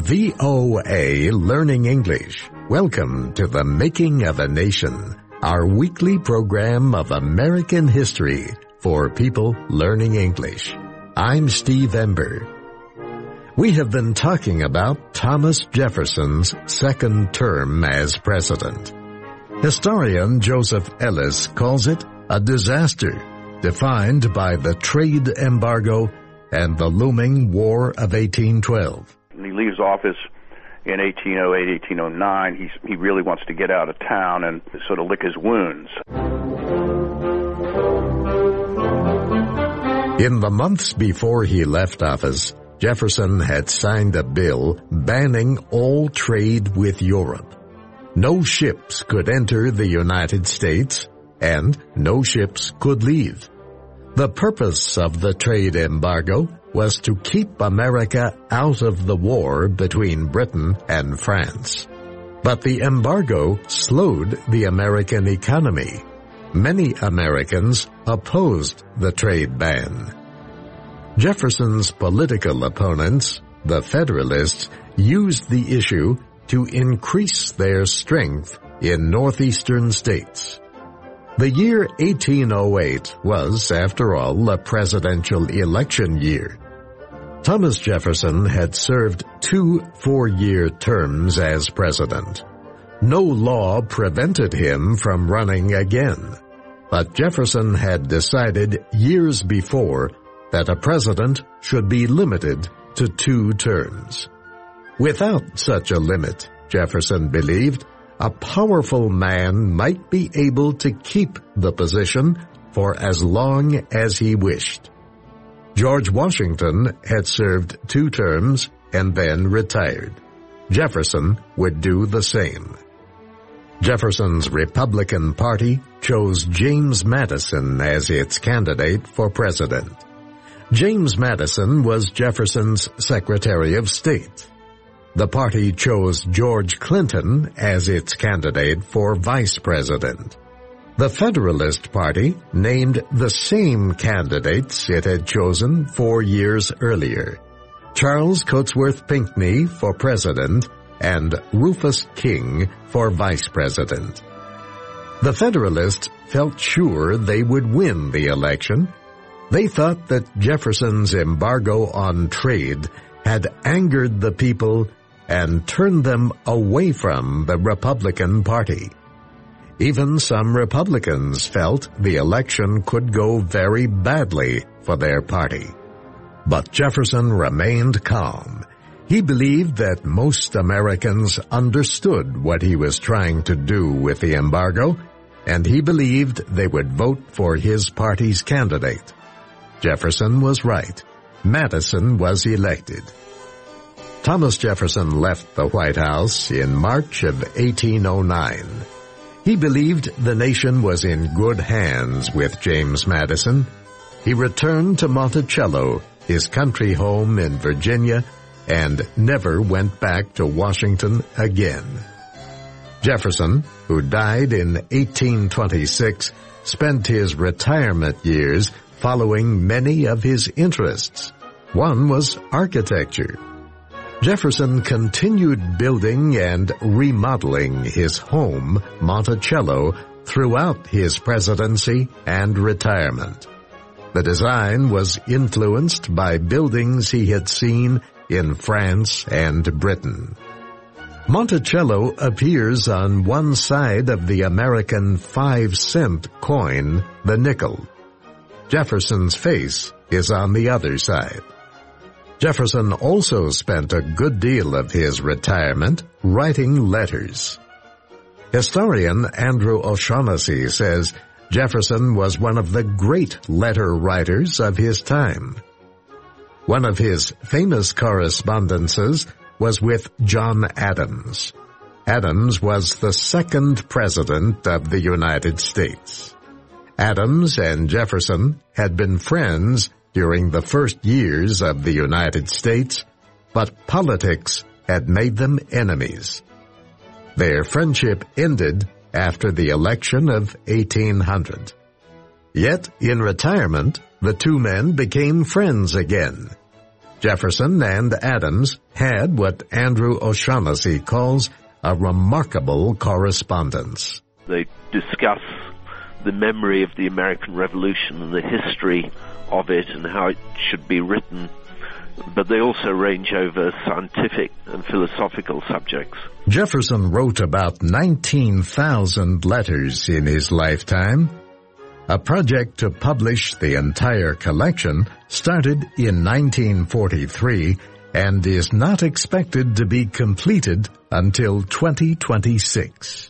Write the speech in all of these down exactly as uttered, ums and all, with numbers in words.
V O A Learning English. Welcome to the Making of a Nation, our weekly program of American history for people learning English. I'm Steve Ember. We have been talking about Thomas Jefferson's second term as president. Historian Joseph Ellis calls it a disaster, defined by the trade embargo and the looming War of eighteen twelve. He leaves office in eighteen oh eight, eighteen oh nine. He's, he really wants to get out of town and sort of lick his wounds. In the months before he left office, Jefferson had signed a bill banning all trade with Europe. No ships could enter the United States, and no ships could leave. The purpose of the trade embargo was to keep America out of the war between Britain and France. But the embargo slowed the American economy. Many Americans opposed the trade ban. Jefferson's political opponents, the Federalists, used the issue to increase their strength in northeastern states. The year eighteen oh eight was, after all, a presidential election year. Thomas Jefferson had served two four-year terms as president. No law prevented him from running again, but Jefferson had decided years before that a president should be limited to two terms. Without such a limit, Jefferson believed, a powerful man might be able to keep the position for as long as he wished. George Washington had served two terms and then retired. Jefferson would do the same. Jefferson's Republican Party chose James Madison as its candidate for president. James Madison was Jefferson's Secretary of State. The party chose George Clinton as its candidate for vice president. The Federalist Party named the same candidates it had chosen four years earlier: Charles Cotesworth Pinckney for president and Rufus King for vice president. The Federalists felt sure they would win the election. They thought that Jefferson's embargo on trade had angered the people and turned them away from the Republican Party. Even some Republicans felt the election could go very badly for their party. But Jefferson remained calm. He believed that most Americans understood what he was trying to do with the embargo, and he believed they would vote for his party's candidate. Jefferson was right. Madison was elected. Thomas Jefferson left the White House in March of eighteen oh nine. He believed the nation was in good hands with James Madison. He returned to Monticello, his country home in Virginia, and never went back to Washington again. Jefferson, who died in eighteen twenty-six, spent his retirement years following many of his interests. One was architecture. Jefferson continued building and remodeling his home, Monticello, throughout his presidency and retirement. The design was influenced by buildings he had seen in France and Britain. Monticello appears on one side of the American five-cent coin, the nickel. Jefferson's face is on the other side. Jefferson also spent a good deal of his retirement writing letters. Historian Andrew O'Shaughnessy says Jefferson was one of the great letter writers of his time. One of his famous correspondences was with John Adams. Adams was the second president of the United States. Adams and Jefferson had been friends during the first years of the United States, but politics had made them enemies. Their friendship ended after the election of eighteen hundred. Yet, in retirement, the two men became friends again. Jefferson and Adams had what Andrew O'Shaughnessy calls a remarkable correspondence. They discuss the memory of the American Revolution and the history of it and how it should be written, but they also range over scientific and philosophical subjects. Jefferson wrote about nineteen thousand letters in his lifetime. A project to publish the entire collection started in nineteen forty-three and is not expected to be completed until twenty twenty-six.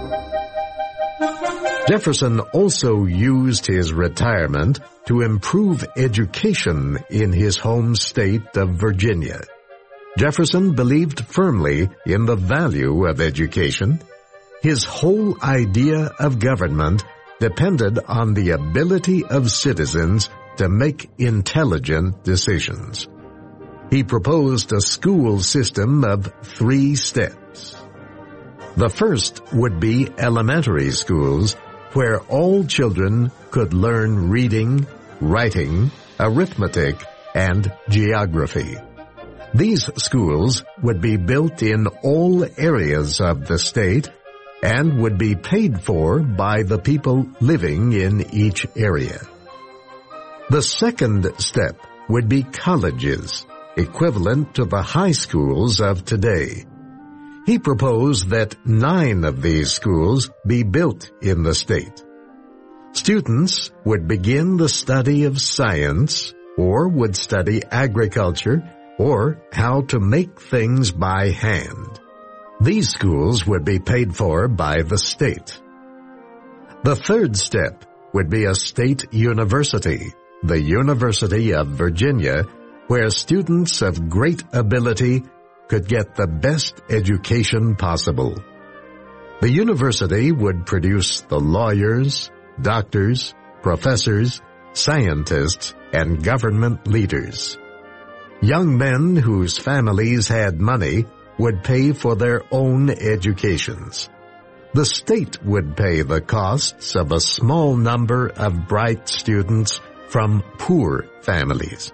Jefferson also used his retirement to improve education in his home state of Virginia. Jefferson believed firmly in the value of education. His whole idea of government depended on the ability of citizens to make intelligent decisions. He proposed a school system of three steps. The first would be elementary schools, where all children could learn reading, writing, arithmetic, and geography. These schools would be built in all areas of the state and would be paid for by the people living in each area. The second step would be colleges, equivalent to the high schools of today. He proposed that nine of these schools be built in the state. Students would begin the study of science, or would study agriculture, or how to make things by hand. These schools would be paid for by the state. The third step would be a state university, the University of Virginia, where students of great ability could get the best education possible. The university would produce the lawyers, doctors, professors, scientists, and government leaders. Young men whose families had money would pay for their own educations. The state would pay the costs of a small number of bright students from poor families.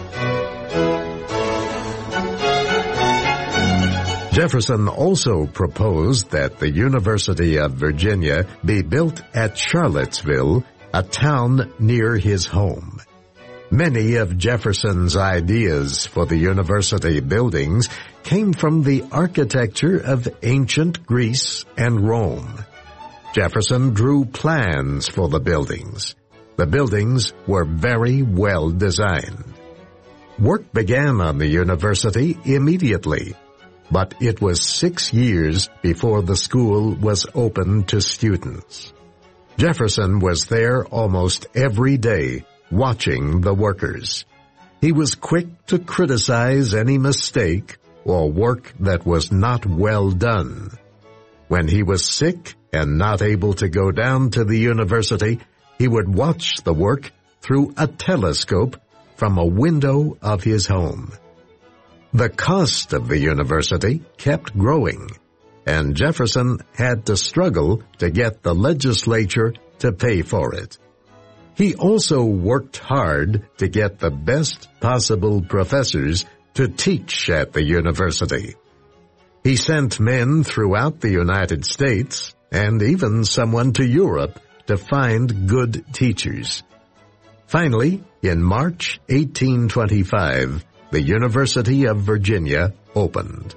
Jefferson also proposed that the University of Virginia be built at Charlottesville, a town near his home. Many of Jefferson's ideas for the university buildings came from the architecture of ancient Greece and Rome. Jefferson drew plans for the buildings. The buildings were very well designed. Work began on the university immediately, but it was six years before the school was open to students. Jefferson was there almost every day, watching the workers. He was quick to criticize any mistake or work that was not well done. When he was sick and not able to go down to the university, he would watch the work through a telescope from a window of his home. The cost of the university kept growing, and Jefferson had to struggle to get the legislature to pay for it. He also worked hard to get the best possible professors to teach at the university. He sent men throughout the United States and even someone to Europe to find good teachers. Finally, in March eighteen twenty-five, the University of Virginia opened.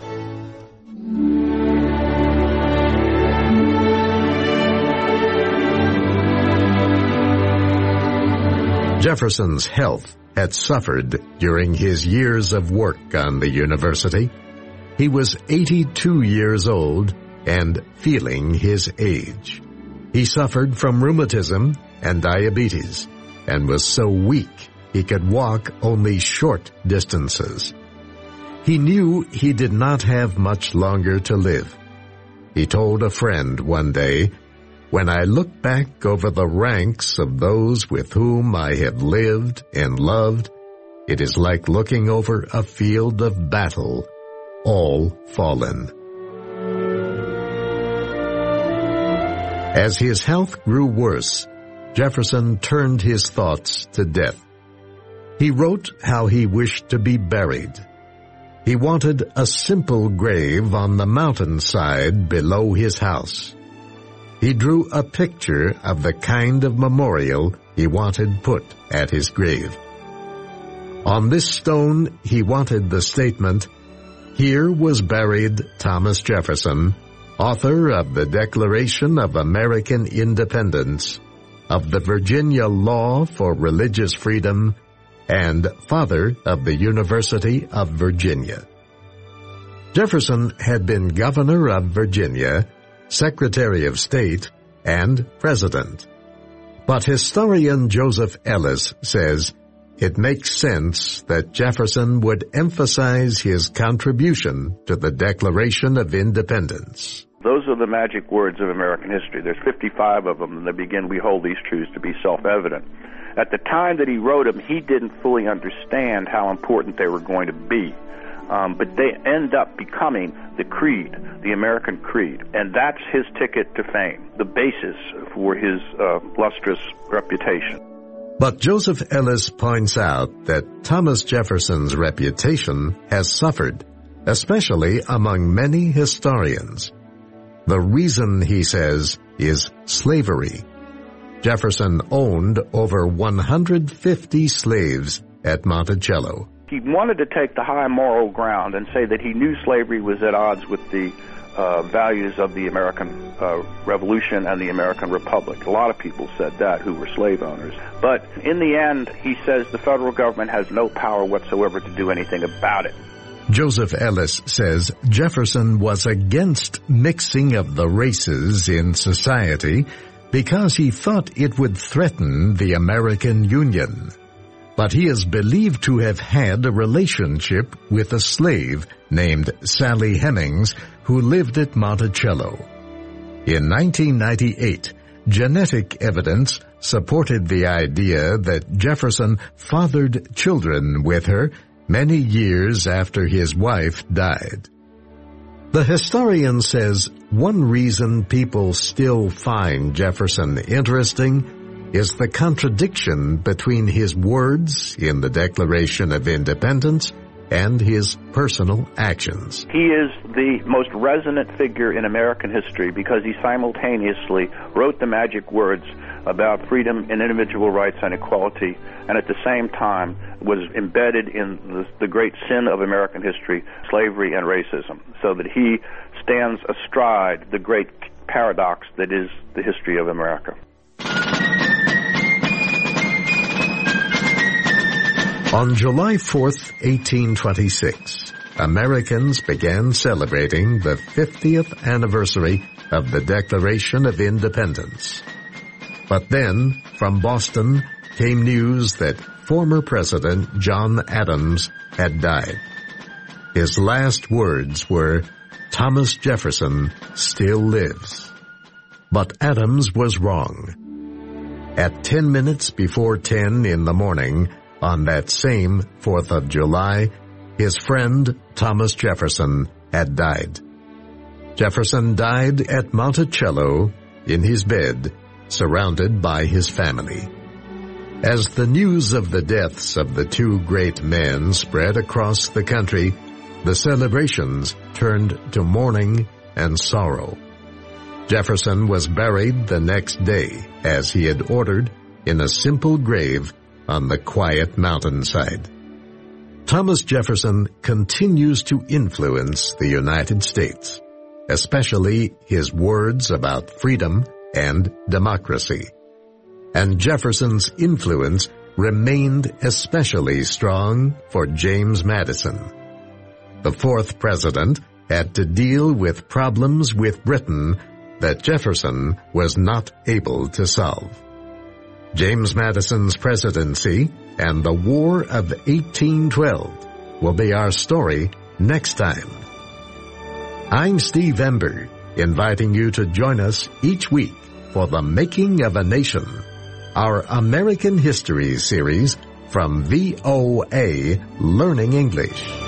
Jefferson's health had suffered during his years of work on the university. He was eighty-two years old and feeling his age. He suffered from rheumatism and diabetes and was so weak he could walk only short distances. He knew he did not have much longer to live. He told a friend one day, "When I look back over the ranks of those with whom I have lived and loved, it is like looking over a field of battle, all fallen." As his health grew worse, Jefferson turned his thoughts to death. He wrote how he wished to be buried. He wanted a simple grave on the mountainside below his house. He drew a picture of the kind of memorial he wanted put at his grave. On this stone, he wanted the statement, "Here was buried Thomas Jefferson, author of the Declaration of American Independence, of the Virginia Law for Religious Freedom, and father of the University of Virginia." Jefferson had been governor of Virginia, Secretary of State, and President. But historian Joseph Ellis says it makes sense that Jefferson would emphasize his contribution to the Declaration of Independence. Those are the magic words of American history. There's fifty-five of them, and they begin, "We hold these truths to be self-evident." At the time that he wrote them, he didn't fully understand how important they were going to be. Um, but they end up becoming the creed, the American creed. And that's his ticket to fame, the basis for his uh, lustrous reputation. But Joseph Ellis points out that Thomas Jefferson's reputation has suffered, especially among many historians. The reason, he says, is slavery. Jefferson owned over one hundred fifty slaves at Monticello. He wanted to take the high moral ground and say that he knew slavery was at odds with the uh, values of the American uh, Revolution and the American Republic. A lot of people said that who were slave owners. But in the end, he says the federal government has no power whatsoever to do anything about it. Joseph Ellis says Jefferson was against mixing of the races in society because he thought it would threaten the American Union. But he is believed to have had a relationship with a slave named Sally Hemings who lived at Monticello. In nineteen ninety-eight, genetic evidence supported the idea that Jefferson fathered children with her many years after his wife died. The historian says one reason people still find Jefferson interesting is the contradiction between his words in the Declaration of Independence and his personal actions. He is the most resonant figure in American history because he simultaneously wrote the magic words about freedom and individual rights and equality, and at the same time was embedded in the, the great sin of American history, slavery and racism, so that he stands astride the great paradox that is the history of America. On July fourth, eighteen twenty-six, Americans began celebrating the fiftieth anniversary of the Declaration of Independence. But then, from Boston, came news that former President John Adams had died. His last words were, "Thomas Jefferson still lives." But Adams was wrong. At ten minutes before ten in the morning, on that same fourth of July, his friend Thomas Jefferson had died. Jefferson died at Monticello in his bed, surrounded by his family. As the news of the deaths of the two great men spread across the country, the celebrations turned to mourning and sorrow. Jefferson was buried the next day, as he had ordered, in a simple grave on the quiet mountainside. Thomas Jefferson continues to influence the United States, especially his words about freedom and democracy. And Jefferson's influence remained especially strong for James Madison. The fourth president had to deal with problems with Britain that Jefferson was not able to solve. James Madison's presidency and the War of eighteen twelve will be our story next time. I'm Steve Ember, inviting you to join us each week for The Making of a Nation, our American History series from V O A Learning English.